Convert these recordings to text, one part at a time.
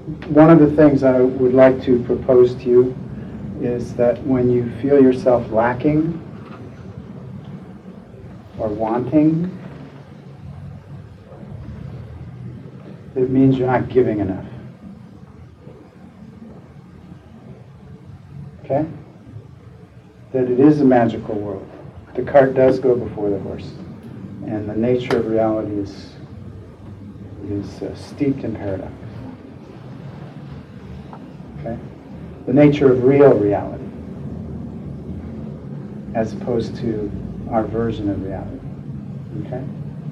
one of the things I would like to propose to you is that when you feel yourself lacking or wanting, it means you're not giving enough. Okay? That it is a magical world. The cart does go before the horse. And the nature of reality is steeped in paradox. Okay? The nature of real reality, as opposed to our version of reality. Okay?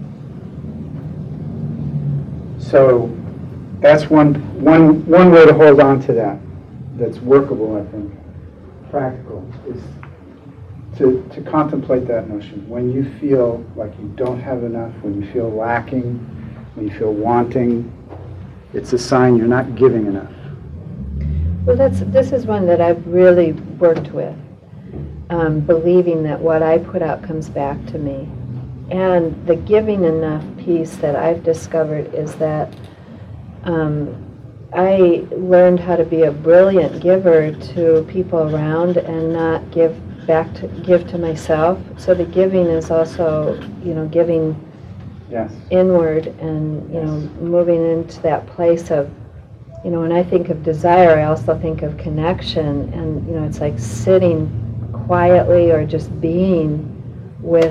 So that's one way to hold on to that. That's workable, I think. Practical is to contemplate that notion. When you feel like you don't have enough, when you feel lacking, when you feel wanting, it's a sign you're not giving enough. Well, this is one that I've really worked with, believing that what I put out comes back to me. And the giving enough piece that I've discovered is that I learned how to be a brilliant giver to people around and not give to myself. So the giving is also, giving Yes. inward and, moving into that place of, when I think of desire, I also think of connection. And, it's like sitting quietly or just being with,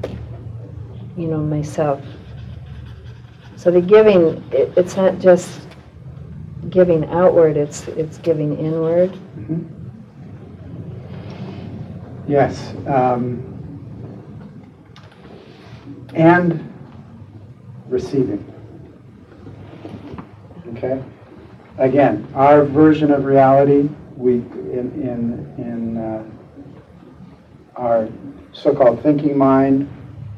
myself. So the giving, it's not just giving outward, it's giving inward. Mm-hmm. Yes. And receiving. Okay? Again, our version of reality, in our so-called thinking mind,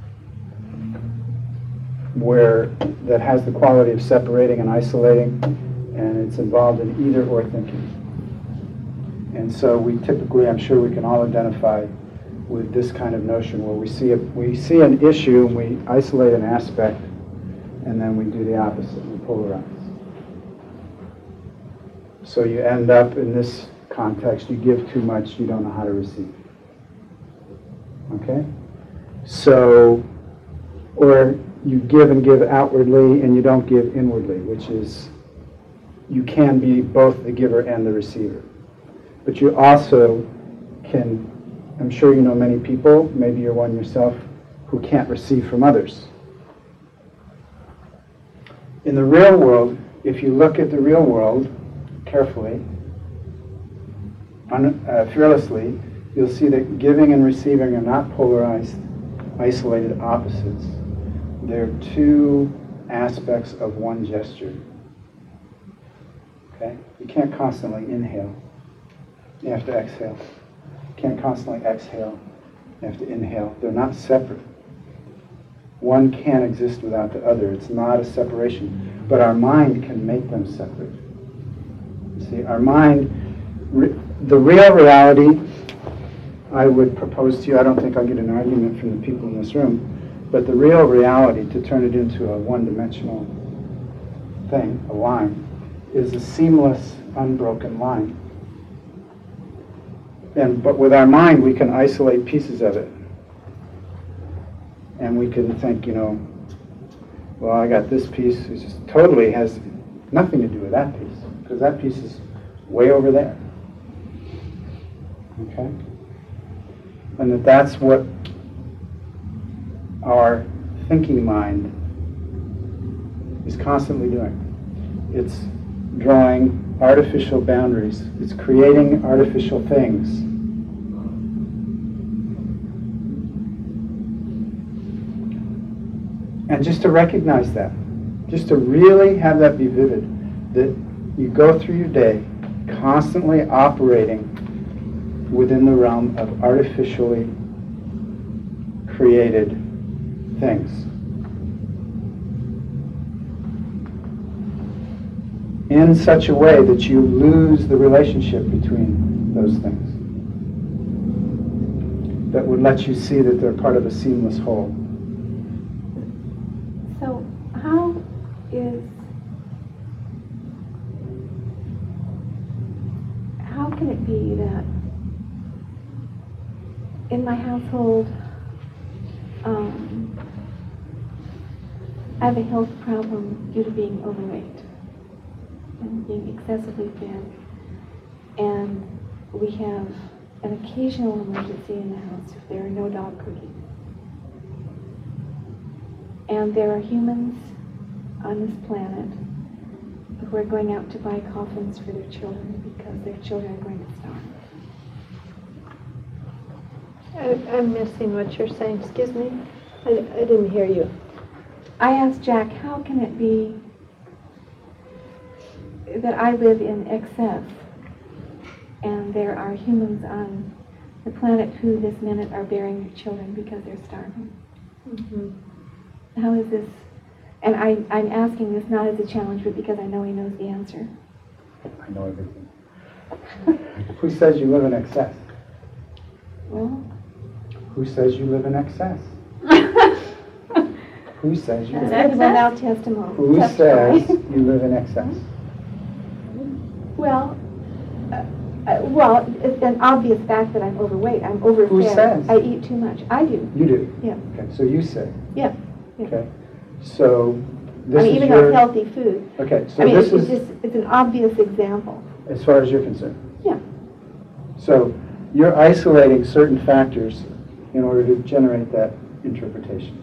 that has the quality of separating and isolating, and it's involved in either or thinking. And so we typically, I'm sure we can all identify with this kind of notion where we see an issue and we isolate an aspect, and then we do the opposite, we polarize. So you end up in this context, you give too much, you don't know how to receive. Okay? So, or you give and give outwardly and you don't give inwardly, which is, you can be both the giver and the receiver. But you also can, I'm sure you know many people, maybe you're one yourself, who can't receive from others. In the real world, if you look at the real world carefully, fearlessly, you'll see that giving and receiving are not polarized, isolated opposites. They're two aspects of one gesture. Okay? You can't constantly inhale. You have to exhale. You can't constantly exhale. You have to inhale. They're not separate. One can't exist without the other. It's not a separation. But our mind can make them separate. You see, our mind, the real reality, I would propose to you, I don't think I'll get an argument from the people in this room, but the real reality, to turn it into a one-dimensional thing, a line, is a seamless, unbroken line. But with our mind, we can isolate pieces of it. And we can think, well, I got this piece, it just totally has nothing to do with that piece, because that piece is way over there. Okay? And that's what our thinking mind is constantly doing. It's drawing artificial boundaries. It's creating artificial things. And just to recognize that, just to really have that be vivid, that you go through your day constantly operating within the realm of artificially created things. In such a way that you lose the relationship between those things. That would let you see that they're part of a seamless whole. So how is my household, I have a health problem due to being overweight and being excessively thin. And we have an occasional emergency in the house if there are no dog cookies. And there are humans on this planet who are going out to buy coffins for their children because their children are going to starve. I'm missing what you're saying. Excuse me? I didn't hear you. I asked Jack, how can it be that I live in excess and there are humans on the planet who this minute are burying their children because they're starving? Mm-hmm. How is this? And I'm asking this not as a challenge, but because I know he knows the answer. I know everything. Who says you live in excess? Well, Who says you live in excess? Who says you live in that's excess? without testimony. Who says you live in excess? Well, it's an obvious fact that I'm overweight. I'm overfed. Who says? I eat too much. I do. You do? Yeah. Okay, so you say. Yeah. Yeah. Okay. So this I mean, is even your... though it's healthy food. Okay, so I mean, this it's is, just, it's an obvious example. as far as you're concerned. Yeah. So you're isolating certain factors in order to generate that interpretation.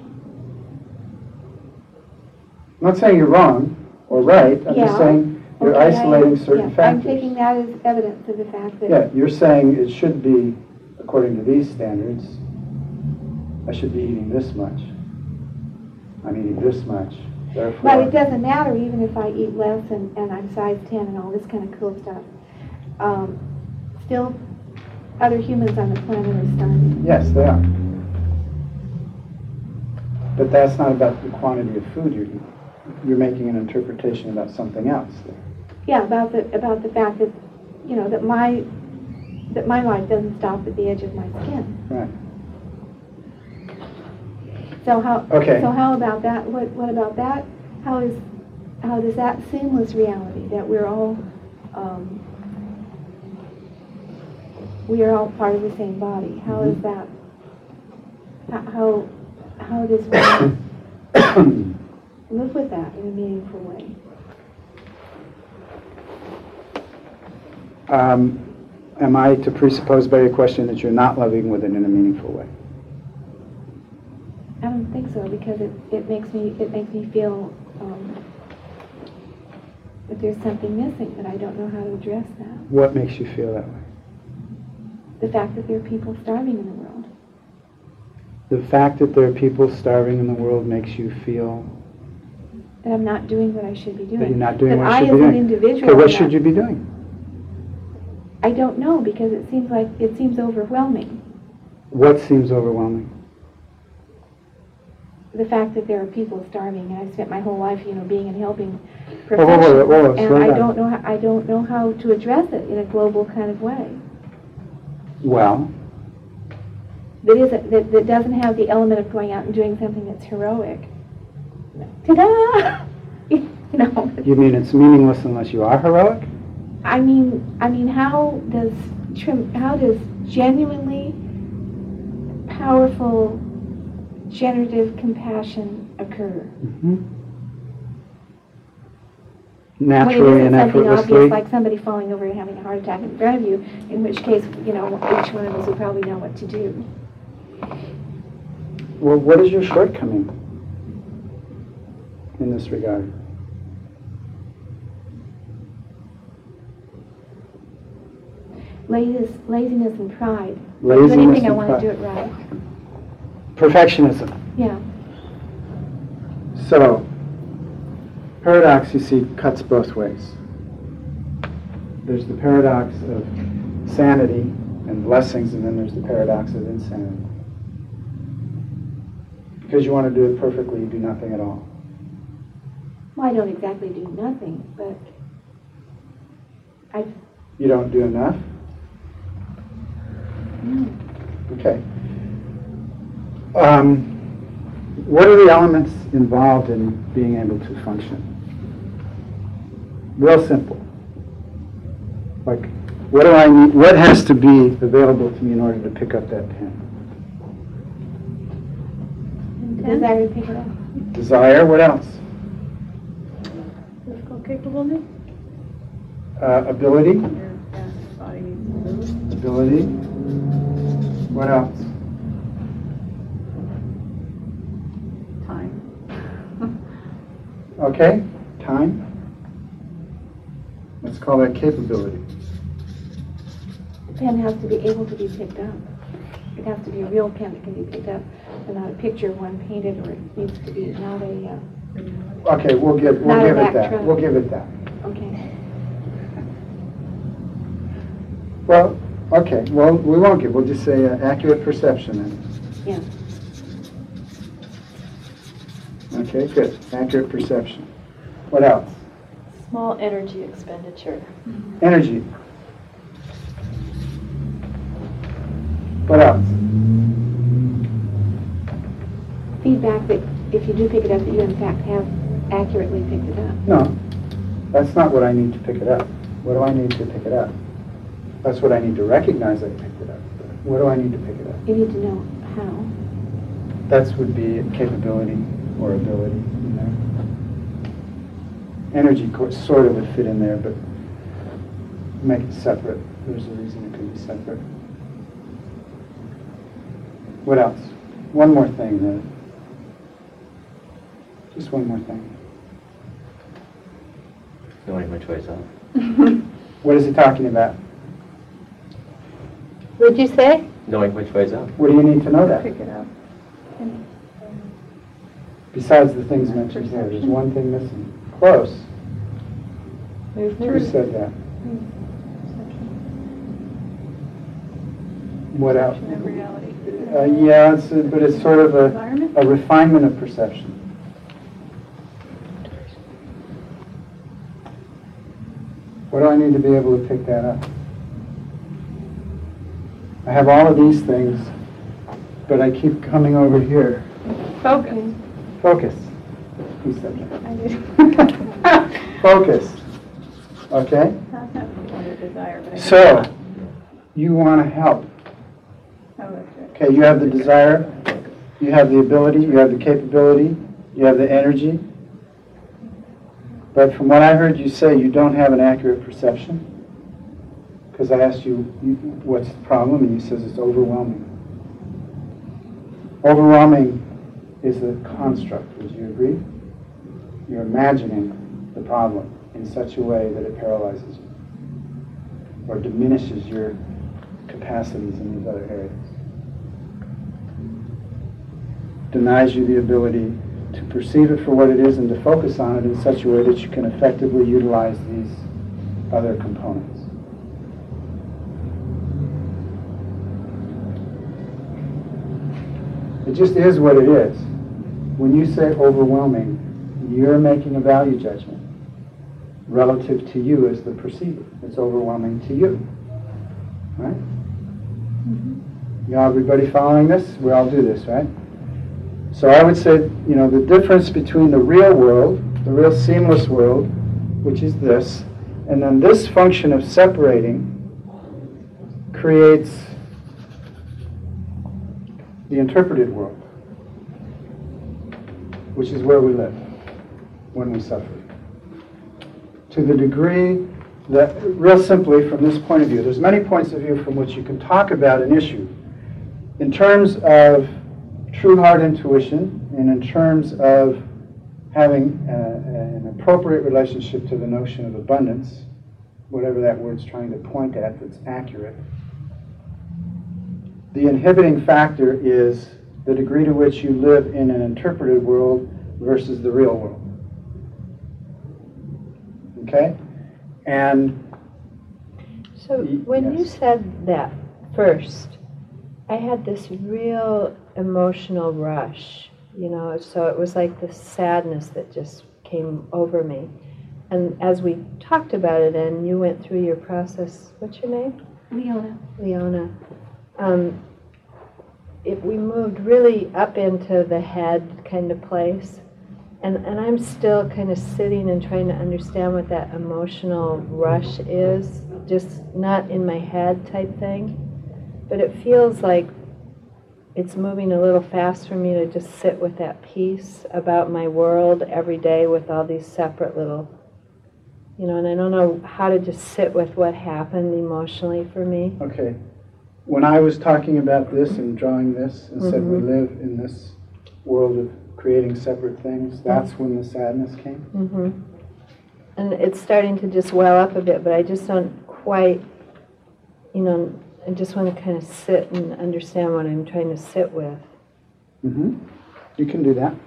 I'm not saying you're wrong or right. I'm just Yeah. saying you're Okay, isolating certain yeah. factors. I'm taking that as evidence of the fact that... Yeah, you're saying it should be, according to these standards, I should be eating this much. I'm eating this much. Therefore, But it doesn't matter even if I eat less and I'm size 10 and all this kind of cool stuff. Still, other humans on the planet are starving. yes, they are. But that's not about the quantity of food you're eating. You're making an interpretation about something else there. Yeah, about the fact that, you know, that my life doesn't stop at the edge of my skin. Right. So how? Okay. So how about that? What about that? How does that seamless reality that we are all part of the same body? How is that? How does one live with that in a meaningful way? Am I to presuppose by your question that you're not living with it in a meaningful way? I don't think so, because it makes me feel that there's something missing, that I don't know how to address that. What makes you feel that way? The fact that there are people starving in the world. The fact that there are people starving in the world makes you feel That I'm not doing what I should be doing. that you're not doing that what you should be I, as doing. an individual, Okay, what am should not- you be doing? I don't know, because it seems overwhelming. What seems overwhelming? The fact that there are people starving, and I've spent my whole life, being in helping whoa, professions, whoa, and slow I down. don't know how to address it in a global kind of way. Well, That doesn't have the element of going out and doing something that's heroic. Ta-da! you mean it's meaningless unless you are heroic? I mean, how does genuinely powerful, generative compassion occur? Mm-hmm. When Naturally it and isn't something effortlessly. obvious, like somebody falling over and having a heart attack in front of you, in which case, each one of us would probably know what to do. Well, what is your shortcoming in this regard? Laziness and pride. Laziness Do anything I and want to pride. do it right. Perfectionism. Yeah. So, paradox, you see, cuts both ways. There's the paradox of sanity and blessings, and then there's the paradox of insanity. Because you want to do it perfectly, you do nothing at all. Well, I don't exactly do nothing, but You don't do enough? no. Okay. What are the elements involved in being able to function? Real simple. Like, what do I need? What has to be available to me in order to pick up that pen? Desire to pick it up. Desire, what else? Physical capability? Ability, Your body needs to move. ability. What else? Time. Okay, time. Let's call that capability. The pen has to be able to be picked up. It has to be a real pen that can be picked up, and not a picture one painted, or it needs to be not a, Okay, we'll give Not a it Mack that. truck. We'll give it that. okay. Well, okay, well, we won't give, we'll just say accurate perception then. Yeah. Okay, good, accurate perception. What else? Small energy expenditure. Energy. What else? Feedback that if you do pick it up, that you in fact have accurately picked it up. No, that's not what I need to pick it up. What do I need to pick it up? That's what I need to recognize I picked it up. What do I need to pick it up? You need to know how. That would be capability or ability, you know. Energy sort of would fit in there, but make it separate. There's a reason it could be separate. What else? One more thing. Just one more thing. Knowing which way's up. What is he talking about? What'd you say? Knowing which way's up. What do you need to know that? Pick it up. Besides the things mentioned here, there's one thing missing. Close. Move Who through. said that? What else? Perception of reality. Yeah, but it's sort of Environment? a refinement of perception. What do I need to be able to pick that up? I have all of these things, but I keep coming over here. Focus. Focus. Who said that? I did. Focus. Okay? Not that one of desire, but I So, you want to help. Oh, that's it. Okay, you have the desire, you have the ability, you have the capability, you have the energy. But from what I heard you say, you don't have an accurate perception. Because I asked you, what's the problem, and you says it's overwhelming. Overwhelming is the construct, would you agree? You're imagining the problem in such a way that it paralyzes you or diminishes your capacities in these other areas. Denies you the ability to perceive it for what it is and to focus on it in such a way that you can effectively utilize these other components. It just is what it is. When you say overwhelming, you're making a value judgment relative to you as the perceiver. It's overwhelming to you. Right? You know, everybody following this? We all do this, right? So I would say, you know, the difference between the real world, the real seamless world, which is this, and then this function of separating creates the interpreted world, which is where we live when we suffer. To the degree that, real simply from this point of view, there's many points of view from which you can talk about an issue. In terms of true heart intuition, and in terms of having an appropriate relationship to the notion of abundance, whatever that word's trying to point at that's accurate, the inhibiting factor is the degree to which you live in an interpreted world versus the real world. Okay? And So when you yes. said that first, I had this real emotional rush, you know, so it was like this sadness that just came over me. And as we talked about it and you went through your process, what's your name? Leona. We moved really up into the head kind of place. And I'm still kind of sitting and trying to understand what that emotional rush is, just not in my head type thing. But it feels like it's moving a little fast for me to just sit with that peace about my world every day with all these separate little, and I don't know how to just sit with what happened emotionally for me. Okay. When I was talking about this and drawing this and said we live in this world of creating separate things, that's when the sadness came? Mm-hmm. And it's starting to just well up a bit, but I just don't quite, I just want to kind of sit and understand what I'm trying to sit with. Mm-hmm. You can do that.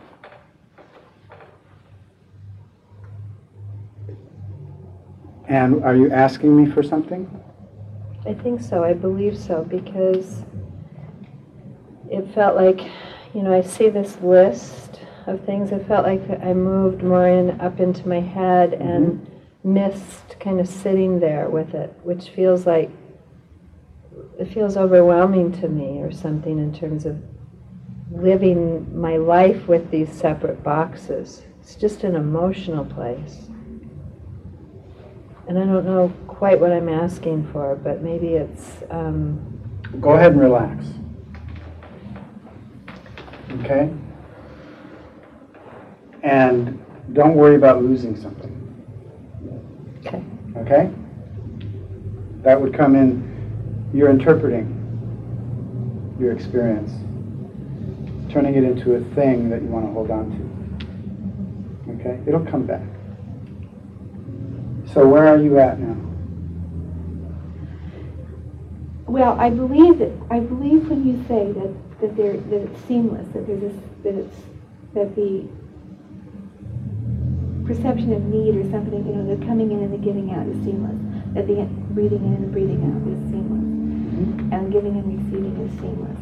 And are you asking me for something? I think so. I believe so, because it felt like, I see this list of things. It felt like I moved more up into my head and missed kind of sitting there with it, which feels overwhelming to me or something in terms of living my life with these separate boxes. It's just an emotional place. And I don't know quite what I'm asking for, but maybe it's... Go ahead and relax. Okay? And don't worry about losing something. Okay. Okay? That would come in, you're interpreting your experience, turning it into a thing that you want to hold on to. Okay? It'll come back. So where are you at now? Well, I believe when you say that it's seamless, that the perception of need or something, the coming in and the giving out is seamless, that the breathing in and the breathing out is seamless, and giving and receiving is seamless.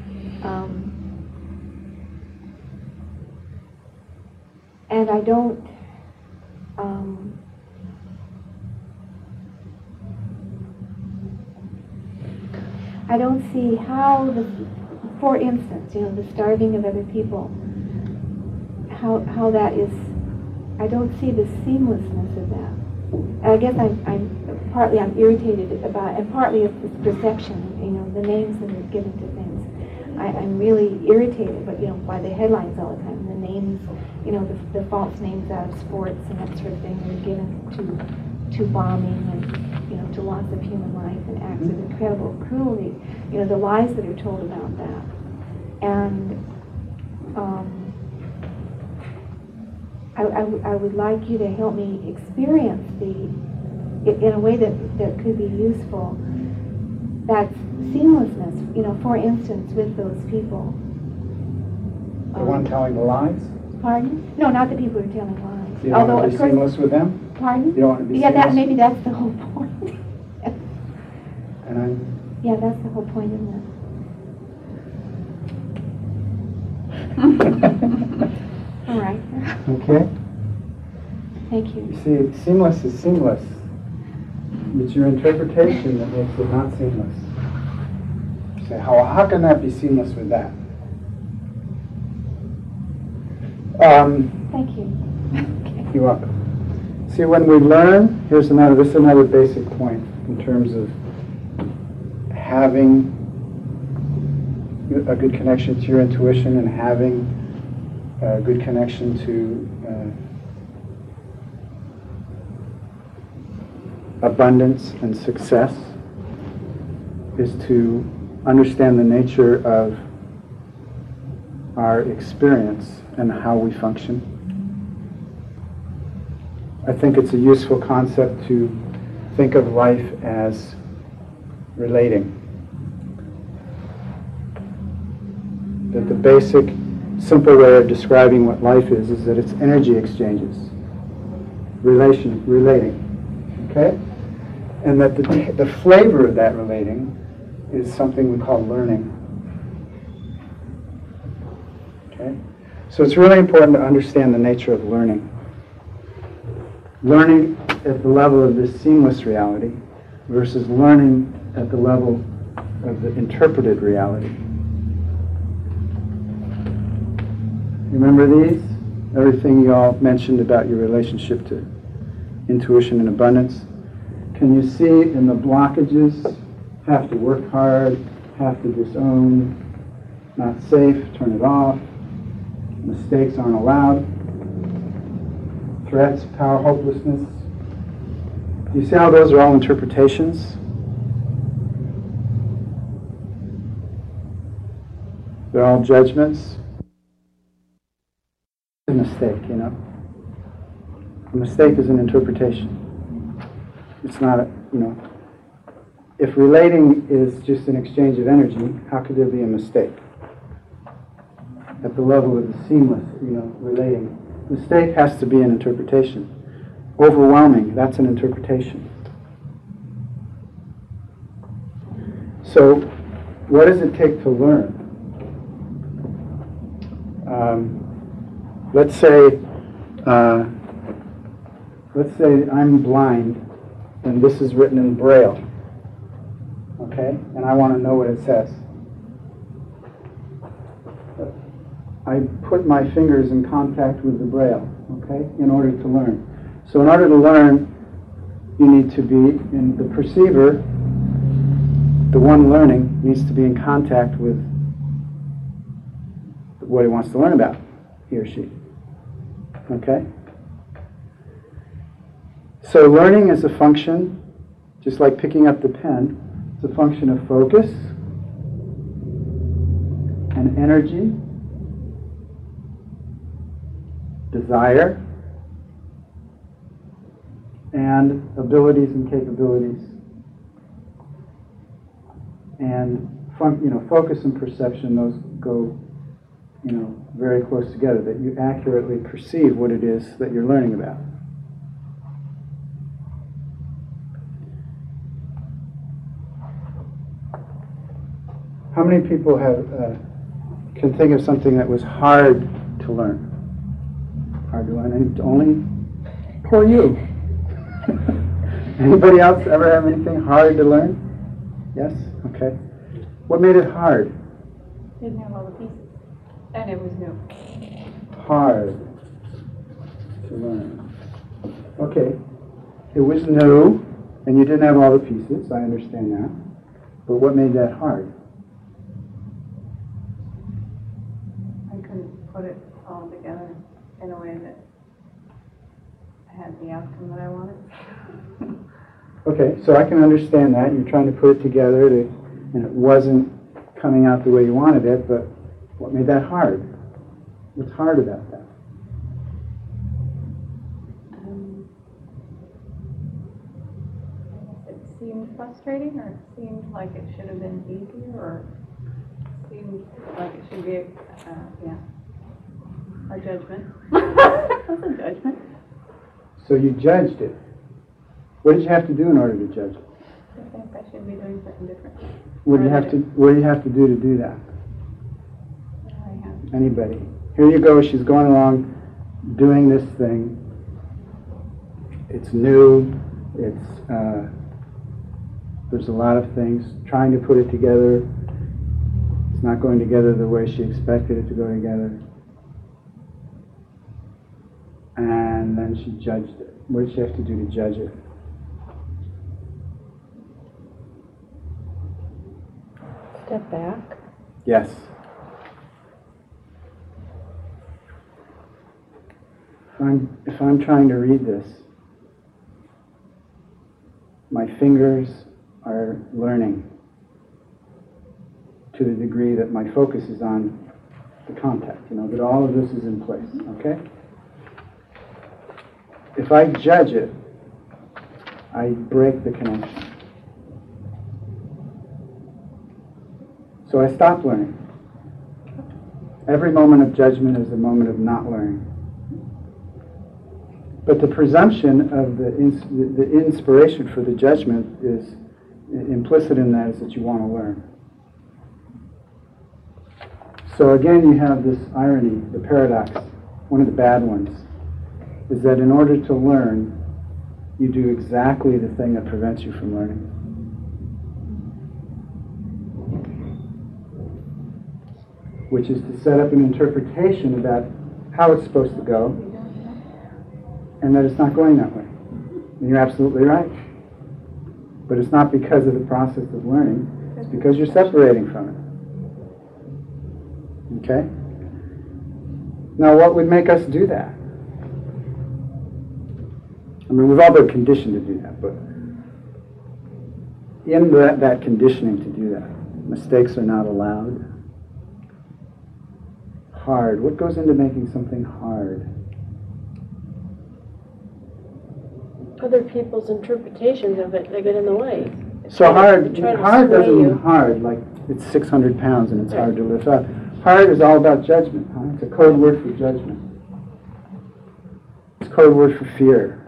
And I don't. I don't see how for instance, the starving of other people, how that is, I don't see the seamlessness of that. And I guess I'm partly irritated about, and partly it's this perception, the names that are given to things. I'm really irritated, but by the headlines all the time, the names, the false names out of sports and that sort of thing that are given to bombing and to loss of human life and acts of incredible cruelty, the lies that are told about that. And I would like you to help me experience in a way that could be useful, that seamlessness, for instance, with those people. The one telling the lies? Pardon? No, not the people who are telling lies. You don't want to be seamless with them? Pardon? You don't want to be seamless? seamless? Maybe that's the whole point. And yeah, that's the whole point of this. All right. Okay? Thank you. You see, seamless is seamless. It's your interpretation that makes it not seamless. You say, how can that be seamless with that? Thank you. Okay. You're welcome. See, when we learn, this is another basic point in terms of having a good connection to your intuition and having a good connection to abundance and success, is to understand the nature of our experience and how we function. I think it's a useful concept to think of life as relating. That the basic, simple way of describing what life is that it's energy exchanges, relating, okay? And that the flavor of that relating is something we call learning, okay? So it's really important to understand the nature of learning. Learning at the level of this seamless reality versus learning at the level of the interpreted reality. Remember these? Everything you all mentioned about your relationship to intuition and abundance. Can you see in the blockages, have to work hard, have to disown, Not safe, turn it off. Mistakes aren't allowed. Threats, power, hopelessness. You see how those are all interpretations? They're all judgments. A mistake, you know. A mistake is an interpretation. It's not, if relating is just an exchange of energy, how could there be a mistake? At the level of the seamless, relating. Mistake has to be an interpretation. Overwhelming, that's an interpretation. So, what does it take to learn? Let's say I'm blind and this is written in Braille, okay? And I want to know what it says. I put my fingers in contact with the Braille, okay, in order to learn. So in order to learn, you need to be in the perceiver, the one learning needs to be in contact with what he wants to learn about, he or she. Okay? So learning is a function, just like picking up the pen, it's a function of focus and energy, desire, and abilities and capabilities. And focus and perception, those go very close together, that you accurately perceive what it is that you're learning about. How many people can think of something that was hard to learn? Hard to learn? Only poor you. Anybody else ever have anything hard to learn? Yes? Okay. What made it hard? Didn't have all the pieces. And it was new. Hard to learn. Okay. It was new, and you didn't have all the pieces. I understand that. But what made that hard? I couldn't put it all together in a way that had the outcome that I wanted. Okay, so I can understand that. You're trying to put it together, and it wasn't coming out the way you wanted it, but what made that hard? What's hard about that? It seemed frustrating, or it seemed like it should have been easier, or it seemed like it should be a judgment. That's a judgment. So you judged it. What did you have to do in order to judge it? I think I should be doing something different. What do you have to do that? I have. Anybody? Here you go, she's going along doing this thing. It's new, there's a lot of things, trying to put it together. It's not going together the way she expected it to go together. And then she judged it. What did she have to do to judge it? Step back. Yes. If I'm trying to read this, my fingers are learning to the degree that my focus is on the contact, that all of this is in place, okay? If I judge it, I break the connection. So I stop learning. Every moment of judgment is a moment of not learning. But the presumption of the inspiration for the judgment is implicit in that is that you want to learn. So again, you have this irony, the paradox, one of the bad ones, is that in order to learn, you do exactly the thing that prevents you from learning. Which is to set up an interpretation about how it's supposed to go, and that it's not going that way. And you're absolutely right. But it's not because of the process of learning, it's because you're separating from it. Okay? Now, what would make us do that? I mean, we've all been conditioned to do that, but in that conditioning to do that, mistakes are not allowed. Hard. What goes into making something hard? Other people's interpretations of it, they get in the way. So They try to hard sway doesn't you. mean hard, like it's 600 pounds and it's hard to lift up. Hard is all about judgment. Huh? It's a code word for judgment. It's a code word for fear.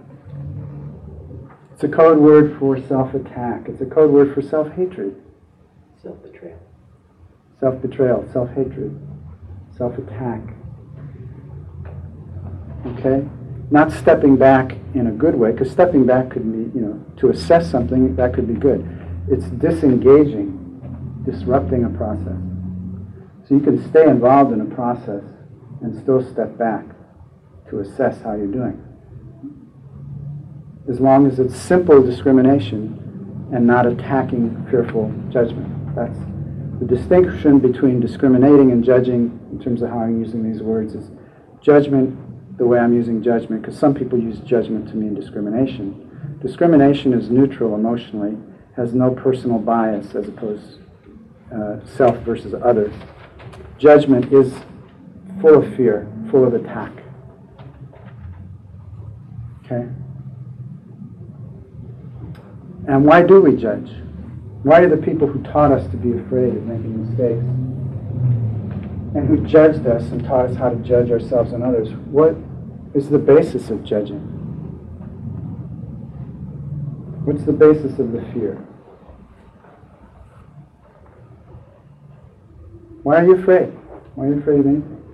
It's a code word for self-attack. It's a code word for self-hatred. Self-betrayal. Self-betrayal, self-hatred, self-attack. Okay? Not stepping back in a good way, because stepping back could be, to assess something, that could be good. It's disengaging, disrupting a process. So you can stay involved in a process and still step back to assess how you're doing. As long as it's simple discrimination and not attacking fearful judgment. That's the distinction between discriminating and judging, in terms of how I'm using these words, is judgment the way I'm using judgment, because some people use judgment to mean discrimination. Discrimination is neutral emotionally, has no personal bias as opposed self versus other. Judgment is full of fear, full of attack. Okay? And why do we judge? Why are the people who taught us to be afraid of making mistakes and who judged us and taught us how to judge ourselves and others, what is the basis of judging? What's the basis of the fear? Why are you afraid? Why are you afraid of anything?